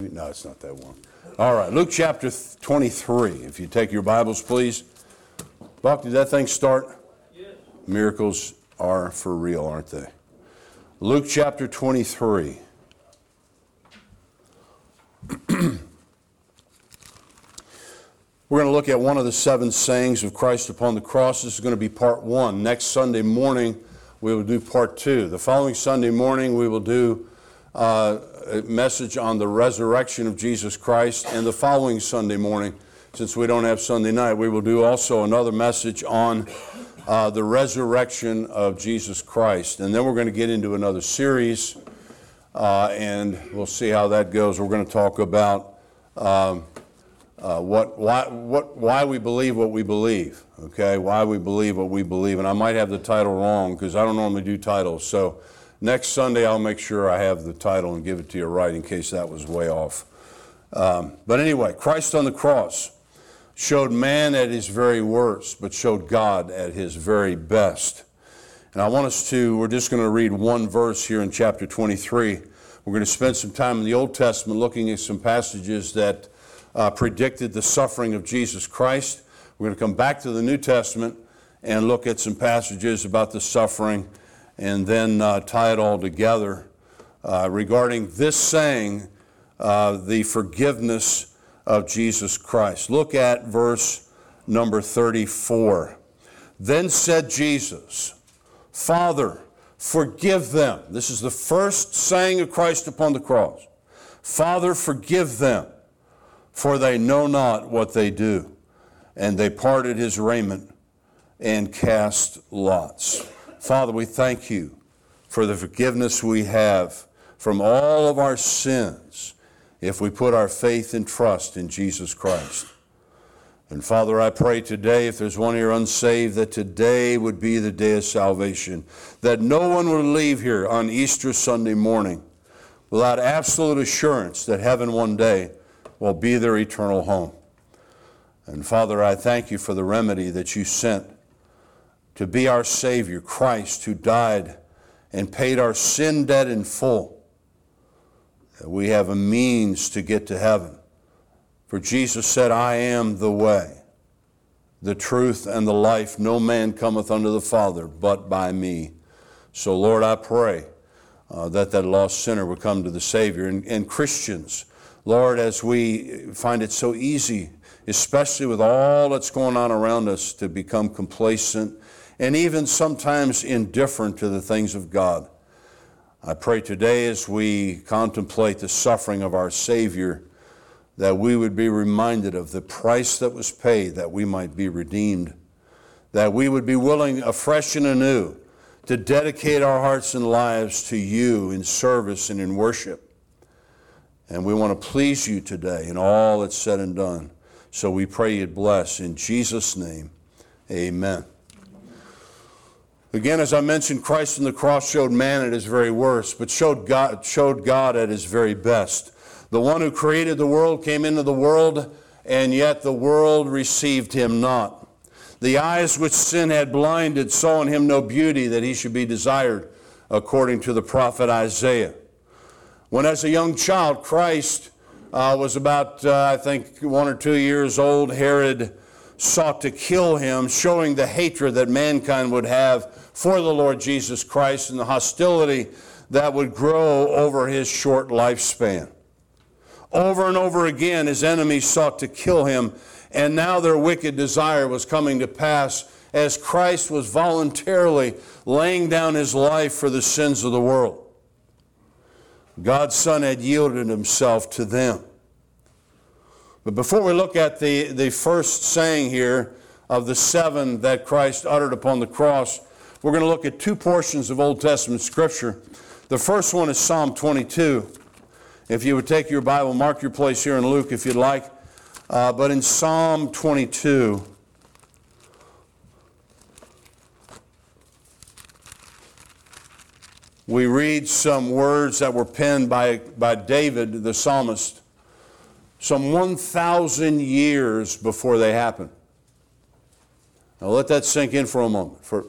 No, it's not that one. All right, Luke chapter 23. If you take your Bibles, please. Buck, did that thing start? Yes. Miracles are for real, aren't they? Luke chapter 23. We're going to look at one of the 7 sayings of Christ upon the cross. This is going to be part 1. Next Sunday morning, we will do part 2. The following Sunday morning, we will do a message on the resurrection of Jesus Christ. And the following Sunday morning, since we don't have Sunday night, we will do also another message on the resurrection of Jesus Christ. And then we're going to get into another series, and we'll see how that goes. We're going to talk about why we believe what we believe, okay? Why we believe what we believe. And I might have the title wrong because I don't normally do titles. So next Sunday I'll make sure I have the title and give it to you right in case that was way off. But anyway, Christ on the cross showed man at his very worst, but showed God at his very best. And I want us to, we're just going to read one verse here in chapter 23. We're going to spend some time in the Old Testament looking at some passages that predicted the suffering of Jesus Christ. We're going to come back to the New Testament and look at some passages about the suffering and then tie it all together regarding this saying, the forgiveness of Jesus Christ. Look at verse number 34. Then said Jesus, Father, forgive them. This is the first saying of Christ upon the cross. Father, forgive them, for they know not what they do. And they parted his raiment and cast lots. Father, we thank you for the forgiveness we have from all of our sins if we put our faith and trust in Jesus Christ. And Father, I pray today, if there's one here unsaved, that today would be the day of salvation, that no one would leave here on Easter Sunday morning without absolute assurance that heaven one day will be their eternal home. And Father, I thank you for the remedy that you sent to be our Savior, Christ, who died and paid our sin debt in full, that we have a means to get to heaven. For Jesus said, I am the way, the truth, and the life. No man cometh unto the Father but by me. So, Lord, I pray that lost sinner would come to the Savior. And Christians, Lord, as we find it so easy, especially with all that's going on around us, to become complacent and even sometimes indifferent to the things of God, I pray today as we contemplate the suffering of our Savior, that we would be reminded of the price that was paid that we might be redeemed, that we would be willing afresh and anew to dedicate our hearts and lives to you in service and in worship. And we want to please you today in all that's said and done. So we pray you'd bless. In Jesus' name, amen. Again, as I mentioned, Christ on the cross showed man at his very worst, but showed God at his very best. The one who created the world came into the world, and yet the world received him not. The eyes which sin had blinded saw in him no beauty that he should be desired, according to the prophet Isaiah. When as a young child, Christ was about, 1 or 2 years old, Herod sought to kill him, showing the hatred that mankind would have for the Lord Jesus Christ and the hostility that would grow over his short lifespan. Over and over again, his enemies sought to kill him, and now their wicked desire was coming to pass as Christ was voluntarily laying down his life for the sins of the world. God's Son had yielded himself to them. But before we look at the first saying here of the 7 that Christ uttered upon the cross, we're going to look at 2 portions of Old Testament Scripture. The first one is Psalm 22. If you would take your Bible, mark your place here in Luke if you'd like. But in Psalm 22, we read some words that were penned by David, the psalmist, some 1,000 years before they happened. Now let that sink in for a moment. For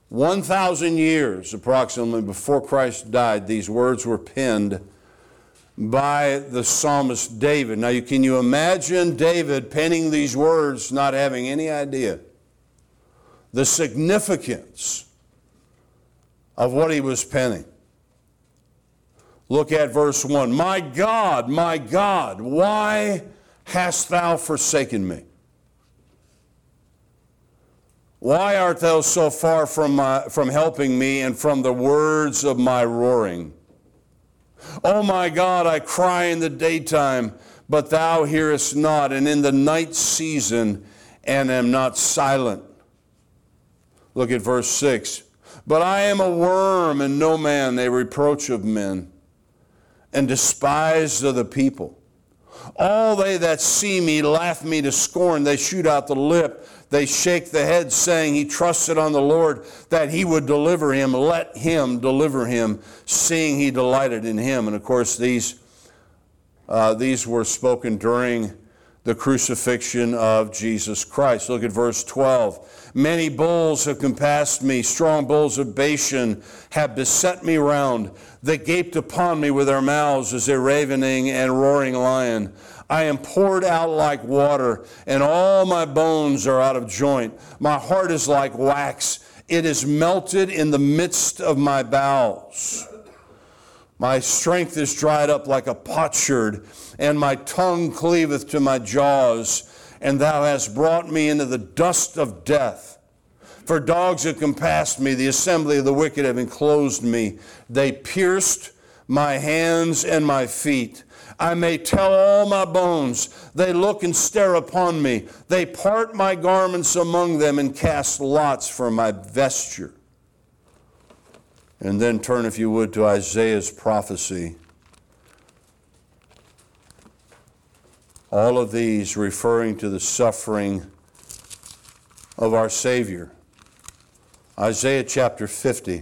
1,000 years approximately before Christ died, these words were penned by the psalmist David. Now, can you imagine David penning these words, not having any idea the significance of what he was penning? Look at verse 1. My God, why hast thou forsaken me? Why art thou so far from helping me and from the words of my roaring? O my God, I cry in the daytime, but thou hearest not, and in the night season, and am not silent. Look at verse 6. But I am a worm and no man, a reproach of men, and despised of the people. All they that see me laugh me to scorn. They shoot out the lip. They shake the head, saying, He trusted on the Lord that He would deliver him. Let Him deliver him, seeing He delighted in him. And of course, these were spoken during the crucifixion of Jesus Christ. Look at verse 12. Many bulls have compassed me. Strong bulls of Bashan have beset me round. They gaped upon me with their mouths as a ravening and roaring lion. I am poured out like water, and all my bones are out of joint. My heart is like wax. It is melted in the midst of my bowels. My strength is dried up like a potsherd, and my tongue cleaveth to my jaws. And thou hast brought me into the dust of death. For dogs have compassed me, the assembly of the wicked have enclosed me. They pierced my hands and my feet. I may tell all my bones. They look and stare upon me. They part my garments among them and cast lots for my vesture. And then turn, if you would, to Isaiah's prophecy. All of these referring to the suffering of our Savior. Isaiah chapter 50.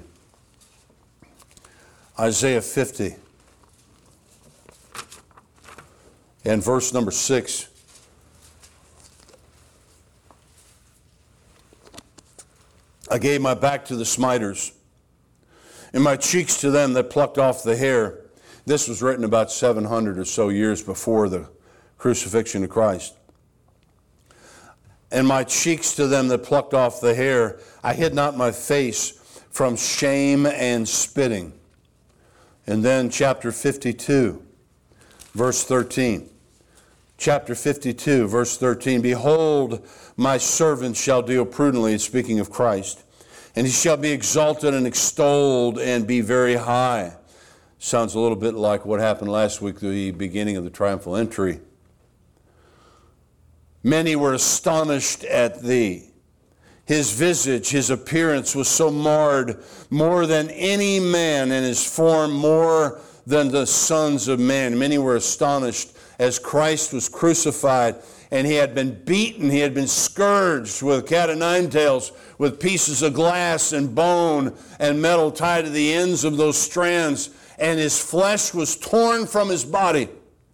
Isaiah 50. And verse number 6. I gave my back to the smiters, and my cheeks to them that plucked off the hair. This was written about 700 or so years before the crucifixion of Christ. And my cheeks to them that plucked off the hair. I hid not my face from shame and spitting. And then chapter 52, verse 13. Chapter 52, verse 13. Behold, my servant shall deal prudently, speaking of Christ, and he shall be exalted and extolled and be very high. Sounds a little bit like what happened last week, the beginning of the triumphal entry. Many were astonished at thee. His visage, his appearance was so marred, more than any man, and his form more than the sons of men. Many were astonished as Christ was crucified, and he had been beaten, he had been scourged with cat o' nine tails, with pieces of glass and bone and metal tied to the ends of those strands, and his flesh was torn from his body.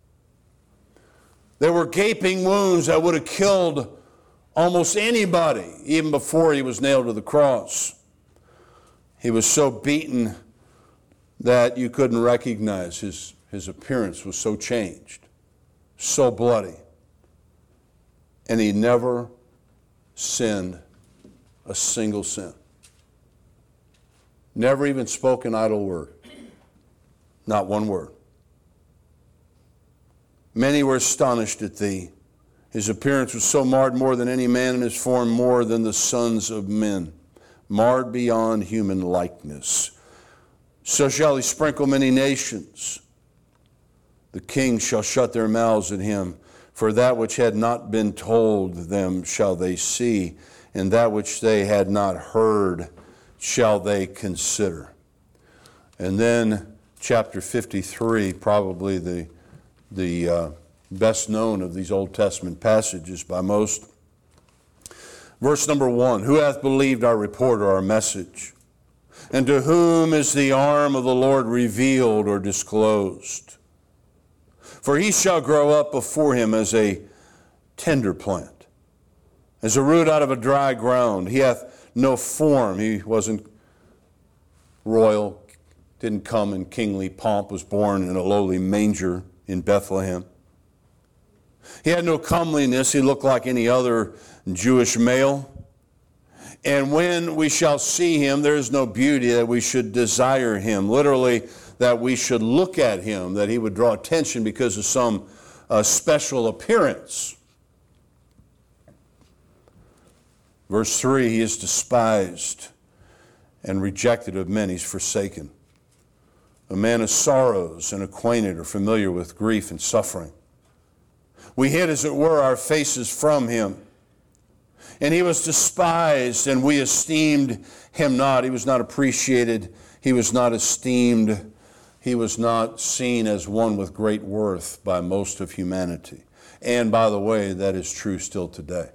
There were gaping wounds that would have killed almost anybody, even before he was nailed to the cross. He was so beaten that you couldn't recognize his appearance was so changed, so bloody. And he never sinned a single sin. Never even spoke an idle word. Not one word. Many were astonished at thee. His appearance was so marred, more than any man, and his form more than the sons of men, marred beyond human likeness. So shall he sprinkle many nations. The kings shall shut their mouths at him, for that which had not been told them shall they see, and that which they had not heard shall they consider. And then chapter 53, probably the best known of these Old Testament passages by most. Verse number 1, who hath believed our report or our message? And to whom is the arm of the Lord revealed or disclosed? For he shall grow up before him as a tender plant, as a root out of a dry ground. He hath no form. He wasn't royal, didn't come in kingly pomp, was born in a lowly manger in Bethlehem. He had no comeliness. He looked like any other Jewish male. And when we shall see him, there is no beauty that we should desire him. Literally, that we should look at him, that he would draw attention because of some special appearance. Verse 3, he is despised and rejected of men. He's forsaken. A man of sorrows and acquainted or familiar with grief and suffering. We hid, as it were, our faces from him. And he was despised, and we esteemed him not. He was not appreciated. He was not esteemed. He was not seen as one with great worth by most of humanity. And by the way, that is true still today.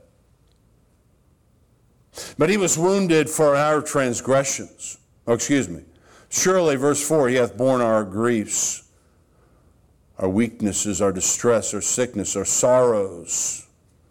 But he was wounded for our transgressions. Surely, verse 4, he hath borne our griefs, our weaknesses, our distress, our sickness, our sorrows.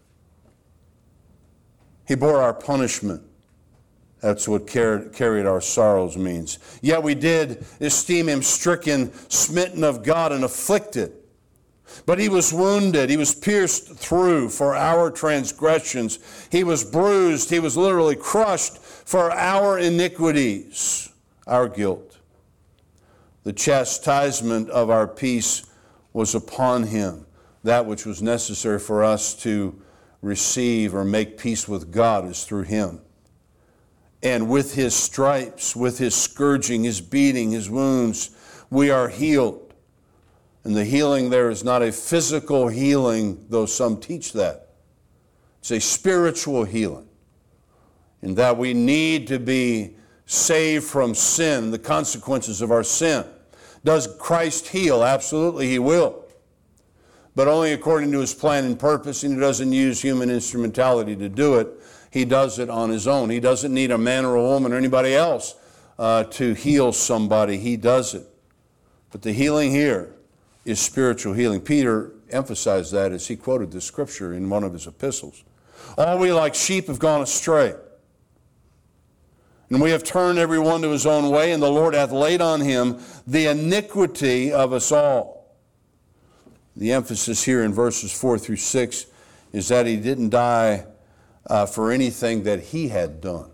He bore our punishment. That's what carried our sorrows means. Yet we did esteem him stricken, smitten of God, and afflicted. But he was wounded. He was pierced through for our transgressions. He was bruised. He was literally crushed for our iniquities, our guilt. The chastisement of our peace was upon him, that which was necessary for us to receive or make peace with God is through him. And with his stripes, with his scourging, his beating, his wounds, we are healed. And the healing there is not a physical healing, though some teach that. It's a spiritual healing, in that we need to be saved from sin, the consequences of our sin. Does Christ heal? Absolutely, he will. But only according to his plan and purpose, and he doesn't use human instrumentality to do it. He does it on his own. He doesn't need a man or a woman or anybody else to heal somebody. He does it. But the healing here is spiritual healing. Peter emphasized that as he quoted the scripture in one of his epistles. All we like sheep have gone astray, and we have turned every one to his own way, and the Lord hath laid on him the iniquity of us all. The emphasis here in verses 4 through 6 is that he didn't die for anything that he had done,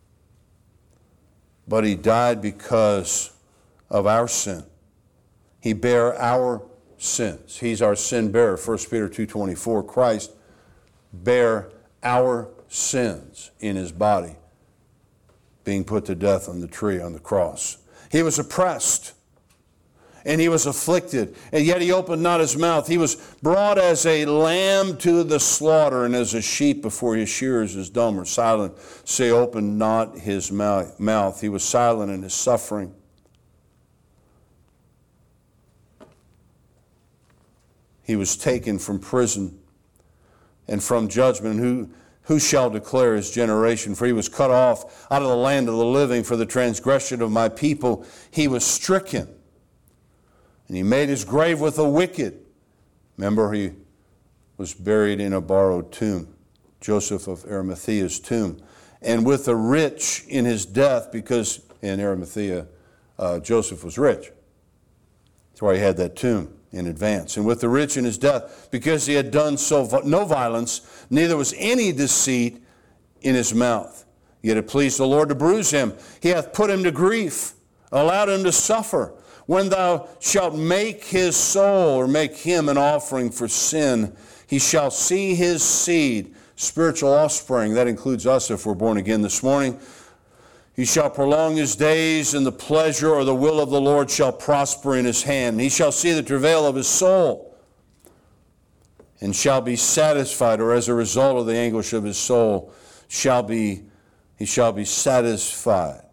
but he died because of our sin. He bare our sins. He's our sin bearer. 1 Peter 2:24, Christ bare our sins in his body, being put to death on the tree, on the cross. He was oppressed, and he was afflicted, and yet he opened not his mouth. He was brought as a lamb to the slaughter, and as a sheep before his shearers is dumb or silent, so he opened not his mouth. He was silent in his suffering. He was taken from prison and from judgment. Who shall declare his generation? For he was cut off out of the land of the living. For the transgression of my people he was stricken. And he made his grave with the wicked. Remember, he was buried in a borrowed tomb, Joseph of Arimathea's tomb. And with the rich in his death, because in Arimathea, Joseph was rich. That's why he had that tomb in advance. And with the rich in his death, because he had done no violence, neither was any deceit in his mouth. Yet it pleased the Lord to bruise him. He hath put him to grief, allowed him to suffer. When thou shalt make his soul, or make him an offering for sin, he shall see his seed, spiritual offspring. That includes us if we're born again this morning. He shall prolong his days, and the pleasure or the will of the Lord shall prosper in his hand. He shall see the travail of his soul, and shall be satisfied, or as a result of the anguish of his soul, he shall be satisfied.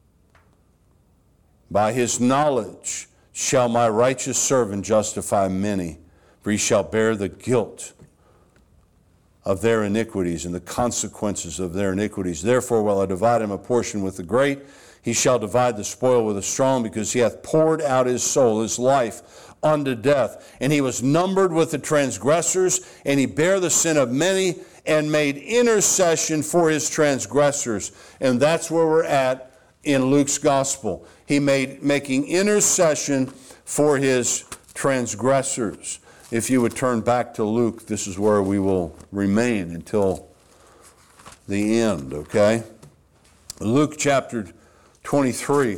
By his knowledge shall my righteous servant justify many, for he shall bear the guilt of their iniquities and the consequences of their iniquities. Therefore will I divide him a portion with the great. He shall divide the spoil with the strong, because he hath poured out his soul, his life, unto death. And he was numbered with the transgressors, and he bare the sin of many, and made intercession for his transgressors. And that's where we're at in Luke's gospel. He making intercession for his transgressors. If you would turn back to Luke, this is where we will remain until the end, okay? Luke chapter 23.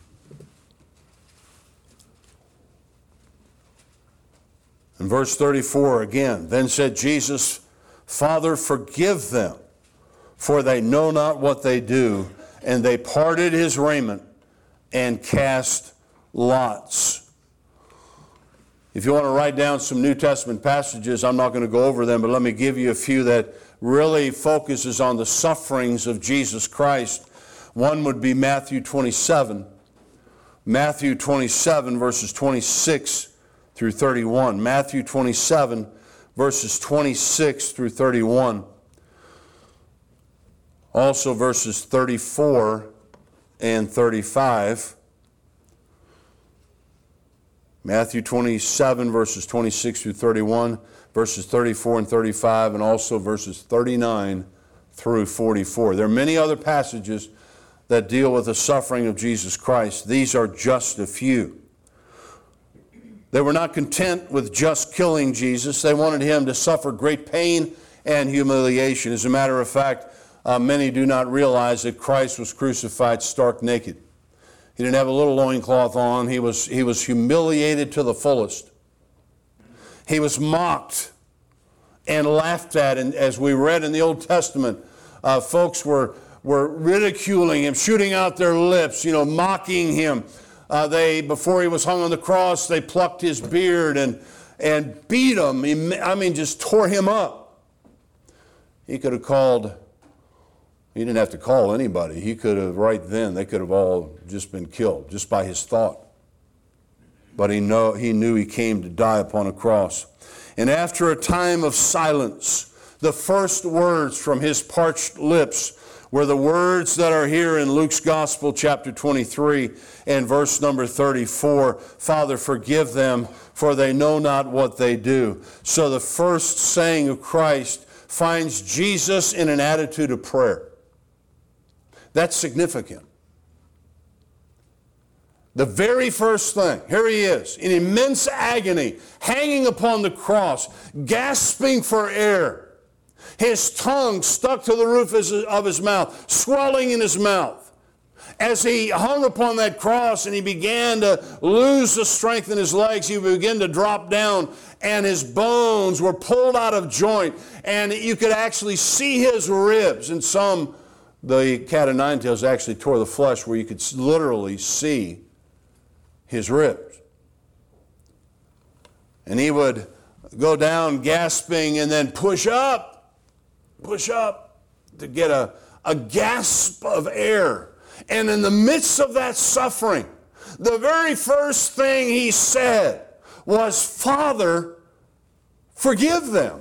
In verse 34 again, then said Jesus, Father, forgive them, for they know not what they do. And they parted his raiment and cast lots. If you want to write down some New Testament passages, I'm not going to go over them, but let me give you a few that really focuses on the sufferings of Jesus Christ. One would be Matthew 27. Matthew 27, verses 26 through 31. Matthew 27, verses 26 through 31. Also verses 34 and 35. Matthew 27, verses 26 through 31, verses 34 and 35, and also verses 39 through 44. There are many other passages that deal with the suffering of Jesus Christ. These are just a few. They were not content with just killing Jesus. They wanted him to suffer great pain and humiliation. As a matter of fact, many do not realize that Christ was crucified stark naked. He didn't have a little loincloth on. He was humiliated to the fullest. He was mocked and laughed at. And as we read in the Old Testament, folks were ridiculing him, shooting out their lips, mocking him. Before he was hung on the cross, they plucked his beard and beat him. Just tore him up. He could have called... He didn't have to call anybody. He could have, right then, they could have all just been killed, just by his thought. But he knew he came to die upon a cross. And after a time of silence, the first words from his parched lips were the words that are here in Luke's Gospel, chapter 23, and verse number 34. Father, forgive them, for they know not what they do. So the first saying of Christ finds Jesus in an attitude of prayer. That's significant. The very first thing, here he is, in immense agony, hanging upon the cross, gasping for air, his tongue stuck to the roof of his mouth, swelling in his mouth. As he hung upon that cross and he began to lose the strength in his legs, he began to drop down, and his bones were pulled out of joint, and you could actually see his ribs. And the cat o' nine tails actually tore the flesh where you could literally see his ribs. And he would go down gasping and then push up to get a gasp of air. And in the midst of that suffering, the very first thing he said was, Father, forgive them.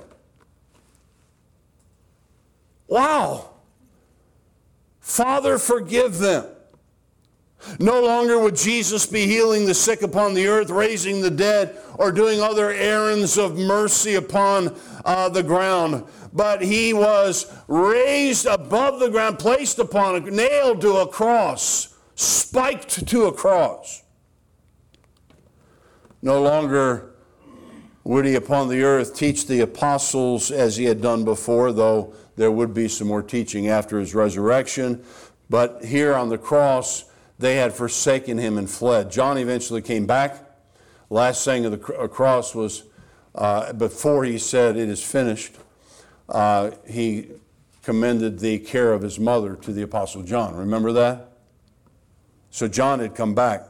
Wow. Father, forgive them. No longer would Jesus be healing the sick upon the earth, raising the dead, or doing other errands of mercy upon the ground. But he was raised above the ground, placed upon nailed to a cross, spiked to a cross. No longer would he upon the earth teach the apostles as he had done before, though there would be some more teaching after his resurrection. But here on the cross, they had forsaken him and fled. John eventually came back. Last saying of the cross was, before he said, it is finished, he commended the care of his mother to the Apostle John. Remember that? So John had come back.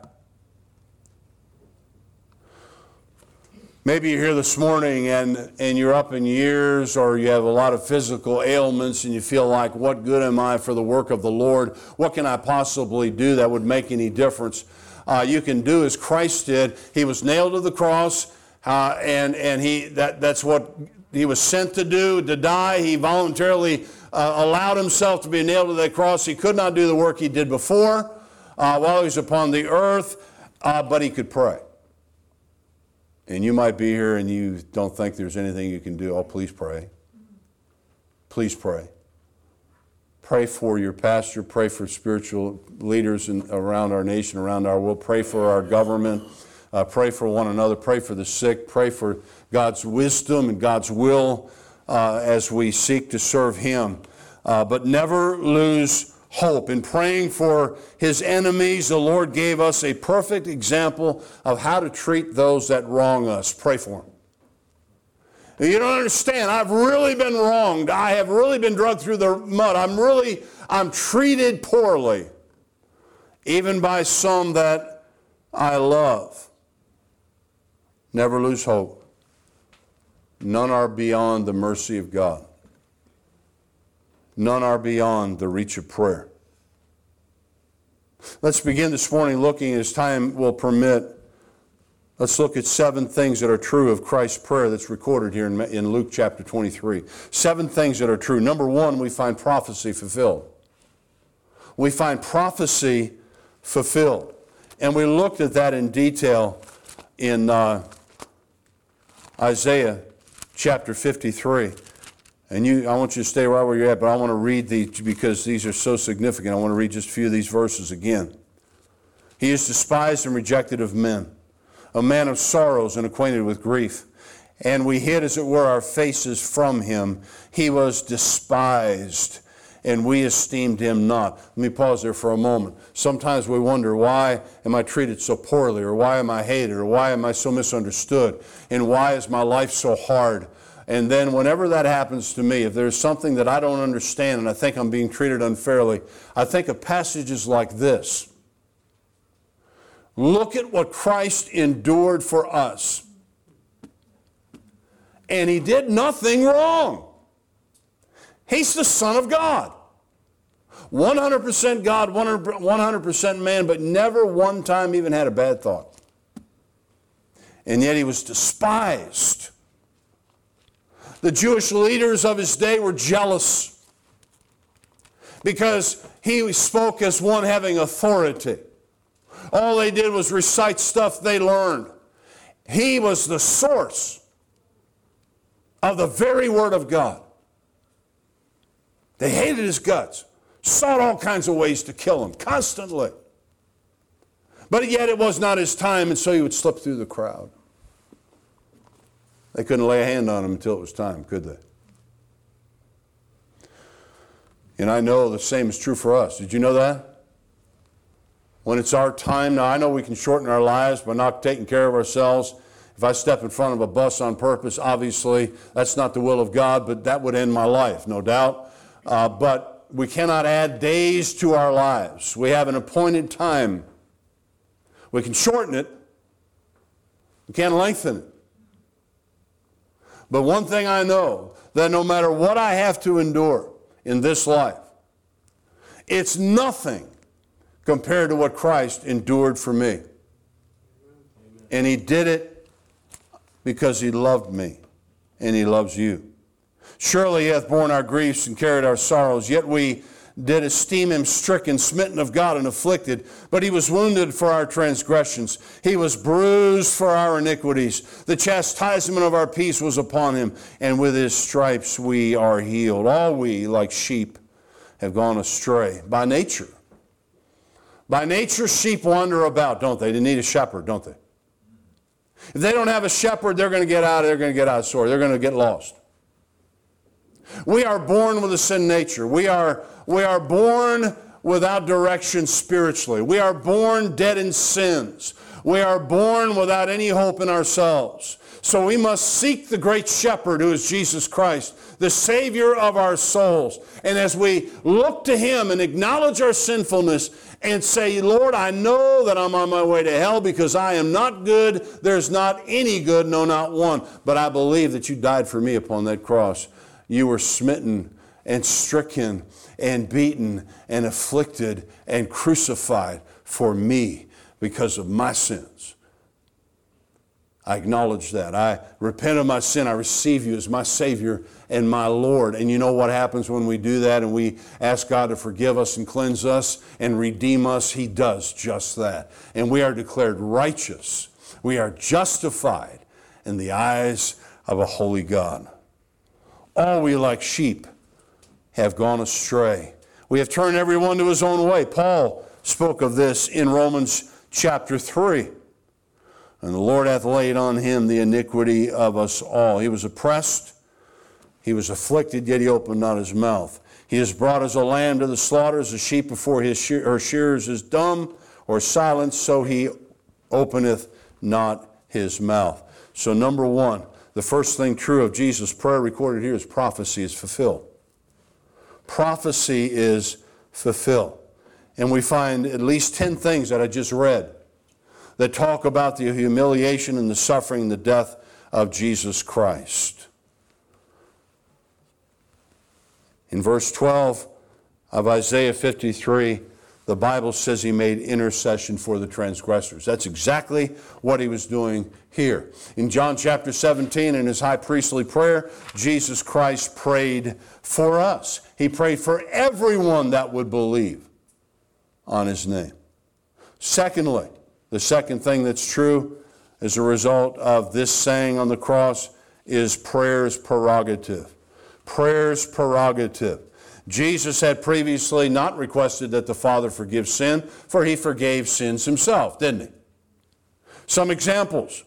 Maybe you're here this morning and you're up in years, or you have a lot of physical ailments and you feel like, what good am I for the work of the Lord? What can I possibly do that would make any difference? You can do as Christ did. He was nailed to the cross, and that's what he was sent to do, to die. He voluntarily allowed himself to be nailed to that cross. He could not do the work he did before while he was upon the earth, but he could pray. And you might be here and you don't think there's anything you can do. Oh, please pray. Please pray. Pray for your pastor. Pray for spiritual leaders around our nation, around our world. Pray for our government. Pray for one another. Pray for the sick. Pray for God's wisdom and God's will as we seek to serve Him. But never lose hope. In praying for His enemies, the Lord gave us a perfect example of how to treat those that wrong us. Pray for them. You don't understand. I've really been wronged. I have really been dragged through the mud. I'm treated poorly, even by some that I love. Never lose hope. None are beyond the mercy of God. None are beyond the reach of prayer. Let's begin this morning looking, as time will permit. Let's look at 7 things that are true of Christ's prayer that's recorded here in Luke chapter 23. 7 things that are true. Number 1, we find prophecy fulfilled. We find prophecy fulfilled. And we looked at that in detail in Isaiah chapter 53. And I want you to stay right where you're at, but I want to read these because these are so significant. I want to read just a few of these verses again. He is despised and rejected of men, a man of sorrows and acquainted with grief. And we hid, as it were, our faces from him. He was despised, and we esteemed him not. Let me pause there for a moment. Sometimes we wonder, why am I treated so poorly? Or why am I hated? Or why am I so misunderstood? And why is my life so hard? And then whenever that happens to me, if there's something that I don't understand and I think I'm being treated unfairly, I think of passages like this. Look at what Christ endured for us. And He did nothing wrong. He's the Son of God. 100% God, 100% man, but never one time even had a bad thought. And yet He was despised. The Jewish leaders of His day were jealous because He spoke as one having authority. All they did was recite stuff they learned. He was the source of the very Word of God. They hated His guts, sought all kinds of ways to kill Him, constantly. But yet it was not His time, and so He would slip through the crowd. They couldn't lay a hand on Him until it was time, could they? And I know the same is true for us. Did you know that? When it's our time, now I know we can shorten our lives by not taking care of ourselves. If I step in front of a bus on purpose, obviously that's not the will of God, but that would end my life, no doubt. But we cannot add days to our lives. We have an appointed time. We can shorten it. We can't lengthen it. But one thing I know, that no matter what I have to endure in this life, it's nothing compared to what Christ endured for me. And He did it because He loved me, and He loves you. Surely He hath borne our griefs and carried our sorrows, yet we did esteem Him stricken, smitten of God, and afflicted. But He was wounded for our transgressions. He was bruised for our iniquities. The chastisement of our peace was upon Him, and with His stripes we are healed. All we, like sheep, have gone astray by nature. By nature, sheep wander about, don't they? They need a shepherd, don't they? If they don't have a shepherd, they're going to get out of sorry. They're going to get lost. We are born with a sin nature. We are born without direction spiritually. We are born dead in sins. We are born without any hope in ourselves. So we must seek the great shepherd who is Jesus Christ, the Savior of our souls. And as we look to Him and acknowledge our sinfulness and say, Lord, I know that I'm on my way to hell because I am not good. There's not any good, no, not one. But I believe that You died for me upon that cross. You were smitten and stricken and beaten and afflicted and crucified for me because of my sins. I acknowledge that. I repent of my sin. I receive You as my Savior and my Lord. And you know what happens when we do that and we ask God to forgive us and cleanse us and redeem us? He does just that. And we are declared righteous. We are justified in the eyes of a holy God. All we like sheep have gone astray. We have turned everyone to his own way. Paul spoke of this in Romans chapter 3. And the Lord hath laid on him the iniquity of us all. He was oppressed, he was afflicted, yet he opened not his mouth. He is brought as a lamb to the slaughter, as a sheep before her shearers is dumb or silent, so he openeth not his mouth. So number one, the first thing true of Jesus' prayer recorded here is prophecy is fulfilled. Prophecy is fulfilled. And we find at least 10 things that I just read that talk about the humiliation and the suffering and the death of Jesus Christ. In verse 12 of Isaiah 53, the Bible says he made intercession for the transgressors. That's exactly what he was doing here. In John chapter 17, in his high priestly prayer, Jesus Christ prayed for us. He prayed for everyone that would believe on his name. Secondly, the second thing that's true as a result of this saying on the cross is prayer's prerogative. Prayer's prerogative. Jesus had previously not requested that the Father forgive sin, for he forgave sins himself, didn't he? Some examples.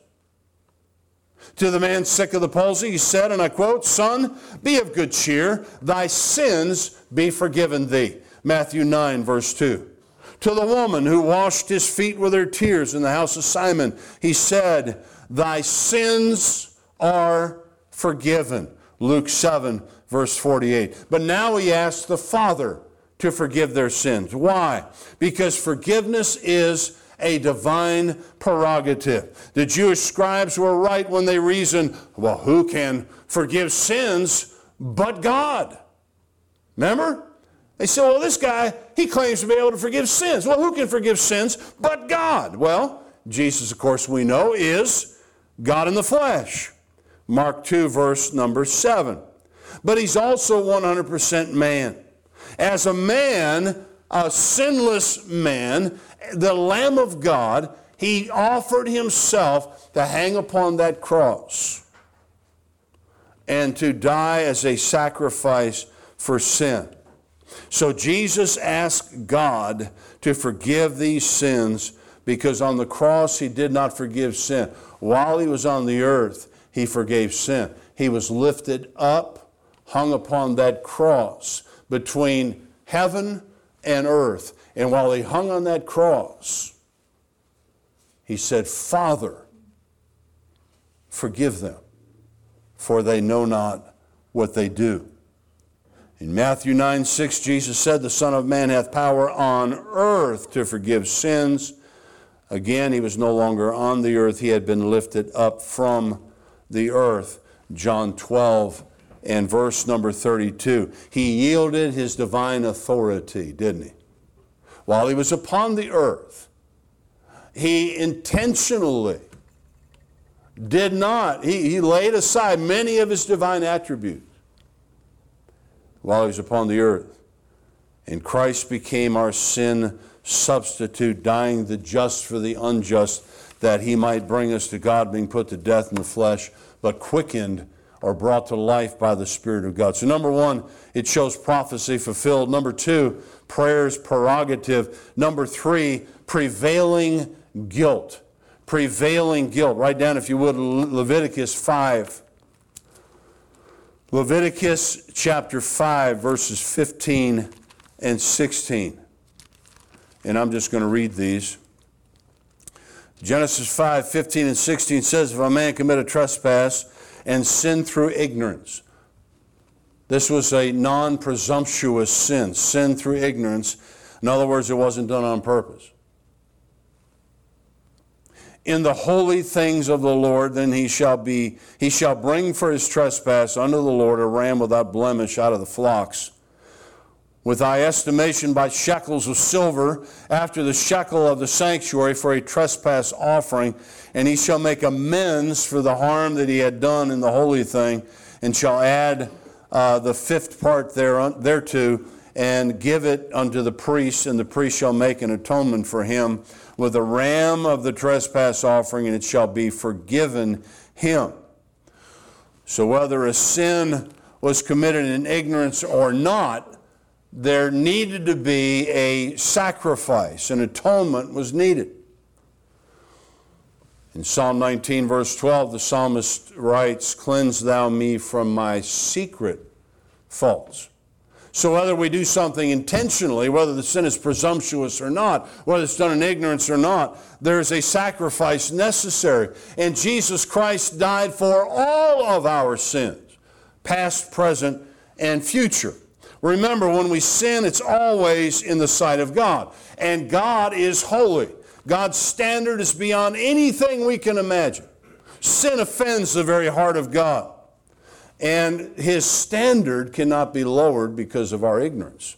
To the man sick of the palsy, he said, and I quote, "Son, be of good cheer, thy sins be forgiven thee." Matthew 9, verse 2. To the woman who washed his feet with her tears in the house of Simon, he said, "Thy sins are forgiven." Luke 7, verse 48. But now he asks the Father to forgive their sins. Why? Because forgiveness is a divine prerogative. The Jewish scribes were right when they reasoned, well, who can forgive sins but God? Remember? They said, well, this guy, he claims to be able to forgive sins. Well, who can forgive sins but God? Well, Jesus, of course, we know, is God in the flesh. Mark 2, verse number 7. But he's also 100% man. As a man, a sinless man, the Lamb of God, he offered himself to hang upon that cross and to die as a sacrifice for sin. So Jesus asked God to forgive these sins because on the cross he did not forgive sin. While he was on the earth, he forgave sin. He was lifted up, hung upon that cross between heaven and earth. And while he hung on that cross, he said, "Father, forgive them, for they know not what they do." In Matthew 9, 6, Jesus said, "The Son of Man hath power on earth to forgive sins." Again, he was no longer on the earth. He had been lifted up from the earth. John 12 and verse number 32. He yielded his divine authority, didn't he? While he was upon the earth, he intentionally did not, he laid aside many of his divine attributes while he was upon the earth. And Christ became our sin substitute, dying the just for the unjust, that he might bring us to God, being put to death in the flesh, but quickened or brought to life by the Spirit of God. So number one, it shows prophecy fulfilled. Number two, prayer's prerogative. Number three, prevailing guilt. Prevailing guilt. Write down, if you would, Leviticus 5. Leviticus chapter 5, verses 15 and 16. And I'm just going to read these. Genesis 5, 15 and 16 says, "If a man commit a trespass and sin through ignorance." This was a non-presumptuous sin. Sin through ignorance. In other words, it wasn't done on purpose. "In the holy things of the Lord, then he shall bring for his trespass unto the Lord a ram without blemish out of the flocks, with thy estimation by shekels of silver, after the shekel of the sanctuary, for a trespass offering. And he shall make amends for the harm that he had done in the holy thing, and shall add the fifth part thereto, and give it unto the priest, and the priest shall make an atonement for him with a ram of the trespass offering, and it shall be forgiven him." So whether a sin was committed in ignorance or not, there needed to be a sacrifice. An atonement was needed. In Psalm 19, verse 12, the psalmist writes, "Cleanse thou me from my secret faults." So whether we do something intentionally, whether the sin is presumptuous or not, whether it's done in ignorance or not, there's a sacrifice necessary. And Jesus Christ died for all of our sins, past, present, and future. Remember, when we sin, it's always in the sight of God. And God is holy. God's standard is beyond anything we can imagine. Sin offends the very heart of God. And His standard cannot be lowered because of our ignorance.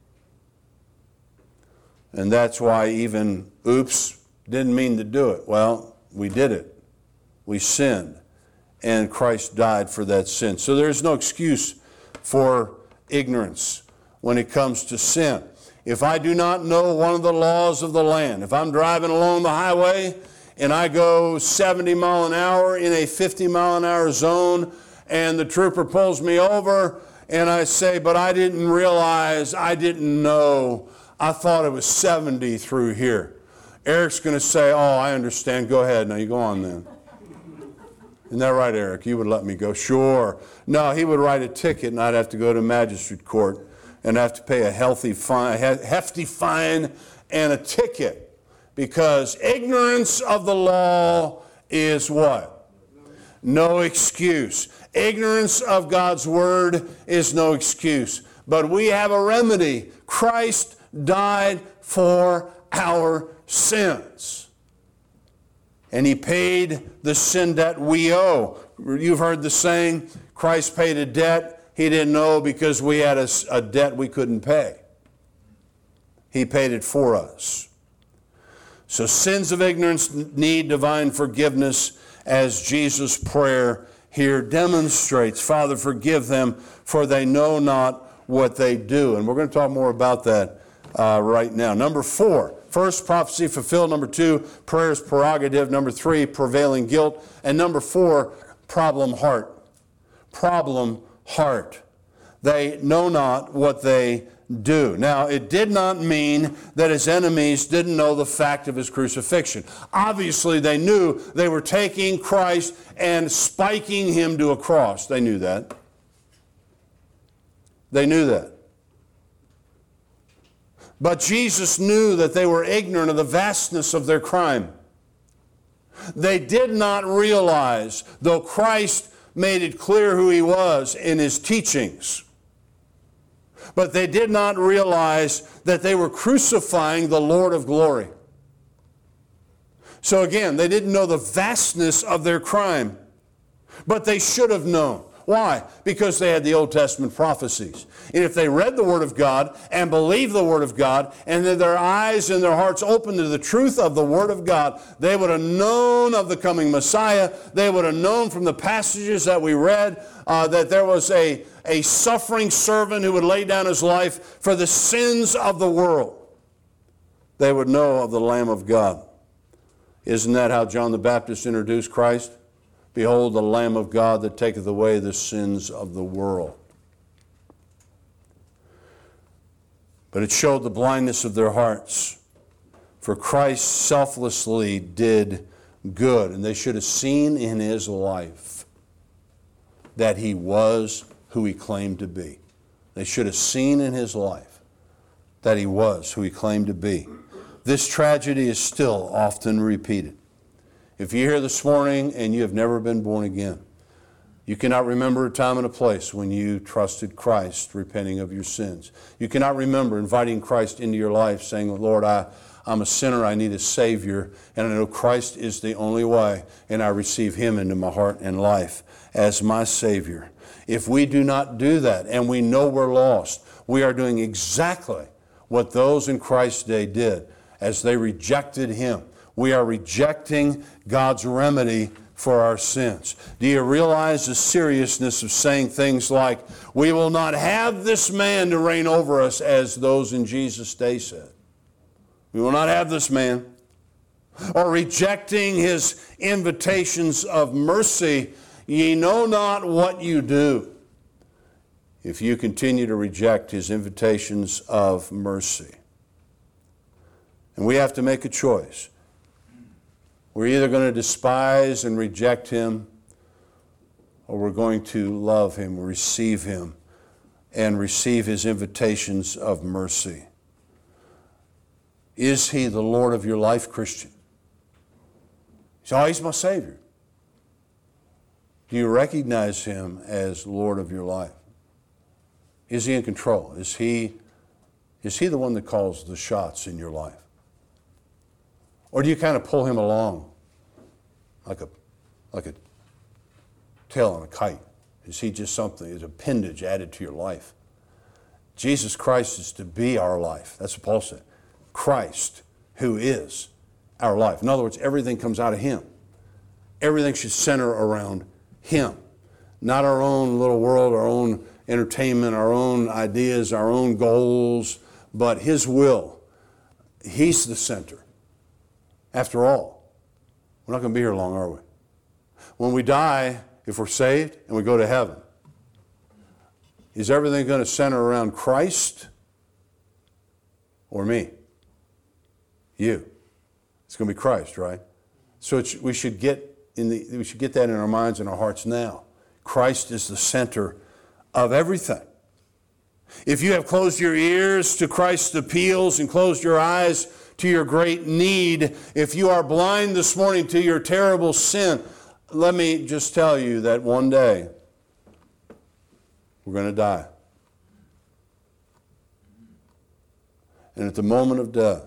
And that's why even, oops, didn't mean to do it. Well, we did it. We sinned. And Christ died for that sin. So there's no excuse for ignorance when it comes to sin. If I do not know one of the laws of the land, if I'm driving along the highway and I go 70 mile an hour in a 50 mile an hour zone and the trooper pulls me over and I say, but I didn't realize, I didn't know, I thought it was 70 through here. Eric's going to say, oh, I understand, go ahead, now you go on then. Isn't that right, Eric? You would let me go? Sure. No, he would write a ticket and I'd have to go to magistrate court and have to pay a hefty fine and a ticket, because ignorance of the law is what? No excuse. Ignorance of God's word is no excuse. But we have a remedy. Christ died for our sins. And He paid the sin debt we owe. You've heard the saying, Christ paid a debt He didn't owe because we had a debt we couldn't pay. He paid it for us. So sins of ignorance need divine forgiveness, as Jesus' prayer here demonstrates. Father, forgive them, for they know not what they do. And we're going to talk more about that right now. Number 4, first, prophecy fulfilled. Number 2, prayer's prerogative. Number 3, prevailing guilt. And number 4, problem heart. Problem heart. They know not what they do. Now, it did not mean that His enemies didn't know the fact of His crucifixion. Obviously, they knew they were taking Christ and spiking Him to a cross. They knew that. They knew that. But Jesus knew that they were ignorant of the vastness of their crime. They did not realize, though Christ made it clear who He was in His teachings, but they did not realize that they were crucifying the Lord of glory. So again, they didn't know the vastness of their crime, but they should have known. Why? Because they had the Old Testament prophecies. And if they read the Word of God and believed the Word of God, and then their eyes and their hearts opened to the truth of the Word of God, they would have known of the coming Messiah. They would have known from the passages that we read that there was a suffering servant who would lay down his life for the sins of the world. They would know of the Lamb of God. Isn't that how John the Baptist introduced Christ? Behold, the Lamb of God that taketh away the sins of the world. But it showed the blindness of their hearts. For Christ selflessly did good. And they should have seen in His life that He was who He claimed to be. They should have seen in His life that He was who He claimed to be. This tragedy is still often repeated. If you're here this morning and you have never been born again, you cannot remember a time and a place when you trusted Christ, repenting of your sins. You cannot remember inviting Christ into your life, saying, Lord, I'm a sinner, I need a Savior, and I know Christ is the only way, and I receive Him into my heart and life as my Savior. If we do not do that, and we know we're lost, we are doing exactly what those in Christ's day did as they rejected Him. We are rejecting God's remedy for our sins. Do you realize the seriousness of saying things like, we will not have this man to reign over us, as those in Jesus' day said? We will not have this man. Or rejecting His invitations of mercy, ye know not what you do. if you continue to reject His invitations of mercy. And we have to make a choice. We're either going to despise and reject Him, or we're going to love Him, receive Him, and receive His invitations of mercy. Is He the Lord of your life, Christian? You say, oh, He's my Savior. Do you recognize Him as Lord of your life? Is He in control? Is He the one that calls the shots in your life? Or do you kind of pull Him along like a tail on a kite? Is He just something, is an appendage added to your life? Jesus Christ is to be our life. That's what Paul said. Christ, who is our life. In other words, everything comes out of Him. Everything should center around Him. Not our own little world, our own entertainment, our own ideas, our own goals, but His will. He's the center. After all, we're not going to be here long, are we? When we die, if we're saved and we go to heaven, is everything going to center around Christ or me? You. It's going to be Christ, right? So we should get that in our minds and our hearts now. Christ is the center of everything. If you have closed your ears to Christ's appeals and closed your eyes to your great need, if you are blind this morning to your terrible sin, let me just tell you that one day we're going to die. And at the moment of death,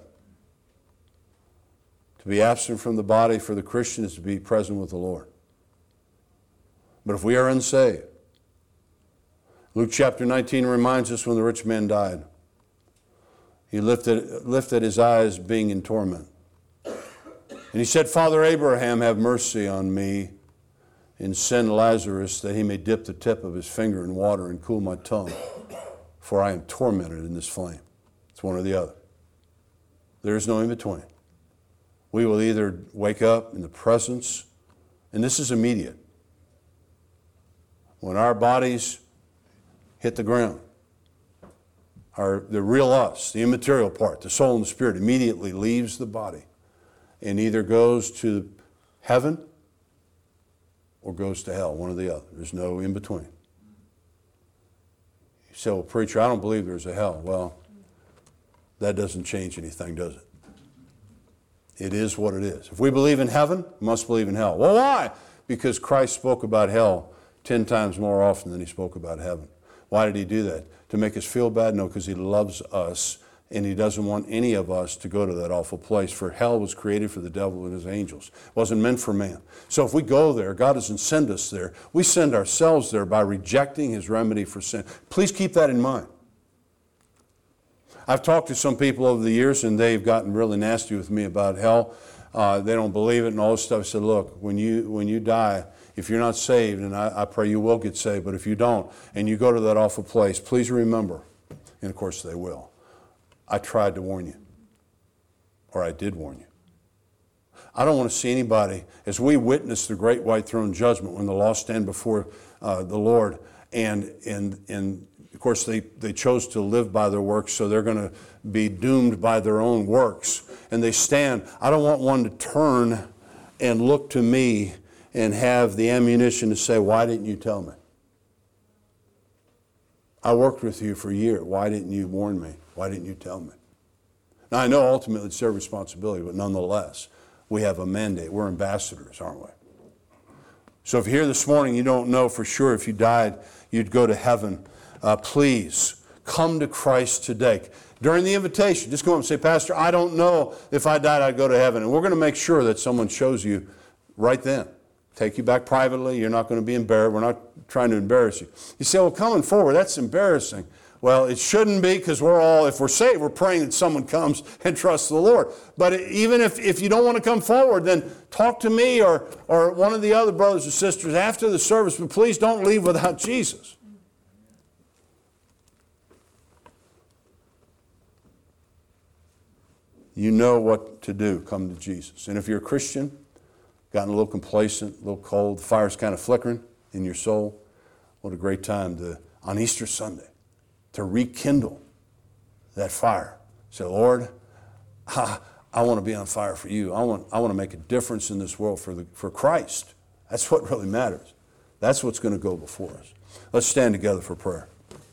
to be absent from the body for the Christian is to be present with the Lord. But if we are unsaved, Luke chapter 19 reminds us when the rich man died, he lifted his eyes being in torment. And he said, Father Abraham, have mercy on me, and send Lazarus that he may dip the tip of his finger in water and cool my tongue, for I am tormented in this flame. It's one or the other. There is no in between. We will either wake up in the presence, and this is immediate, when our bodies hit the ground. The real us, the immaterial part, the soul and the spirit, immediately leaves the body and either goes to heaven or goes to hell, one or the other. There's no in between. You say, well, preacher, I don't believe there's a hell. Well, that doesn't change anything, does it? It is what it is. If we believe in heaven, we must believe in hell. Well, why? Because Christ spoke about hell 10 times more often than He spoke about heaven. Why did He do that? To make us feel bad? No, because He loves us and He doesn't want any of us to go to that awful place. For hell was created for the devil and his angels. It wasn't meant for man. So if we go there, God doesn't send us there. We send ourselves there by rejecting His remedy for sin. Please keep that in mind. I've talked to some people over the years and they've gotten really nasty with me about hell. They don't believe it and all this stuff. I said, look, when you die, if you're not saved, and I pray you will get saved, but if you don't, and you go to that awful place, please remember, and of course they will, I tried to warn you, or I did warn you. I don't want to see anybody, as we witness the great white throne judgment when the lost stand before the Lord, and of course they chose to live by their works, so they're going to be doomed by their own works, and they stand. I don't want one to turn and look to me and have the ammunition to say, why didn't you tell me? I worked with you for a year. Why didn't you warn me? Why didn't you tell me? Now, I know ultimately it's their responsibility, but nonetheless, we have a mandate. We're ambassadors, aren't we? So if you're here this morning, you don't know for sure if you died, you'd go to heaven, please come to Christ today. During the invitation, just go up and say, Pastor, I don't know if I died, I'd go to heaven. And we're going to make sure that someone shows you right then. Take you back privately. You're not going to be embarrassed. We're not trying to embarrass you. You say, well, coming forward, that's embarrassing. Well, it shouldn't be, because if we're saved, we're praying that someone comes and trusts the Lord. But even if you don't want to come forward, then talk to me or one of the other brothers or sisters after the service, but please don't leave without Jesus. You know what to do. Come to Jesus. And if you're a Christian, gotten a little complacent, a little cold, the fire's kind of flickering in your soul, what a great time to on Easter Sunday to rekindle that fire. Say, Lord, I want to be on fire for you. I want to make a difference in this world for Christ. That's what really matters. That's what's going to go before us. Let's stand together for prayer.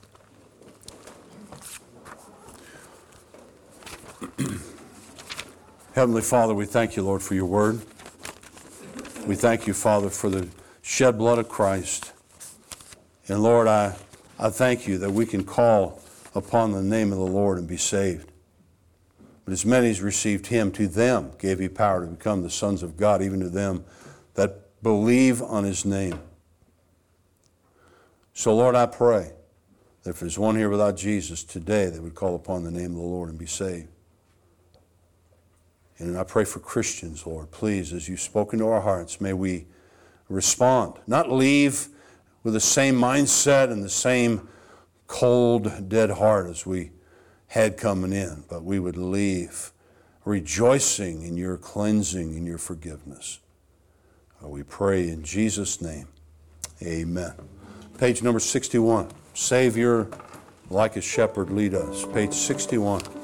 Heavenly Father, we thank you, Lord, for your word. We thank you, Father, for the shed blood of Christ. And Lord, I thank you that we can call upon the name of the Lord and be saved. But as many as received him, to them gave he power to become the sons of God, even to them that believe on his name. So Lord, I pray that if there's one here without Jesus today, they would call upon the name of the Lord and be saved. And I pray for Christians, Lord, please, as you've spoken to our hearts, may we respond. Not leave with the same mindset and the same cold, dead heart as we had coming in, but we would leave rejoicing in your cleansing and your forgiveness. We pray in Jesus' name. Amen. Page number 61. Savior, like a shepherd, lead us. Page 61.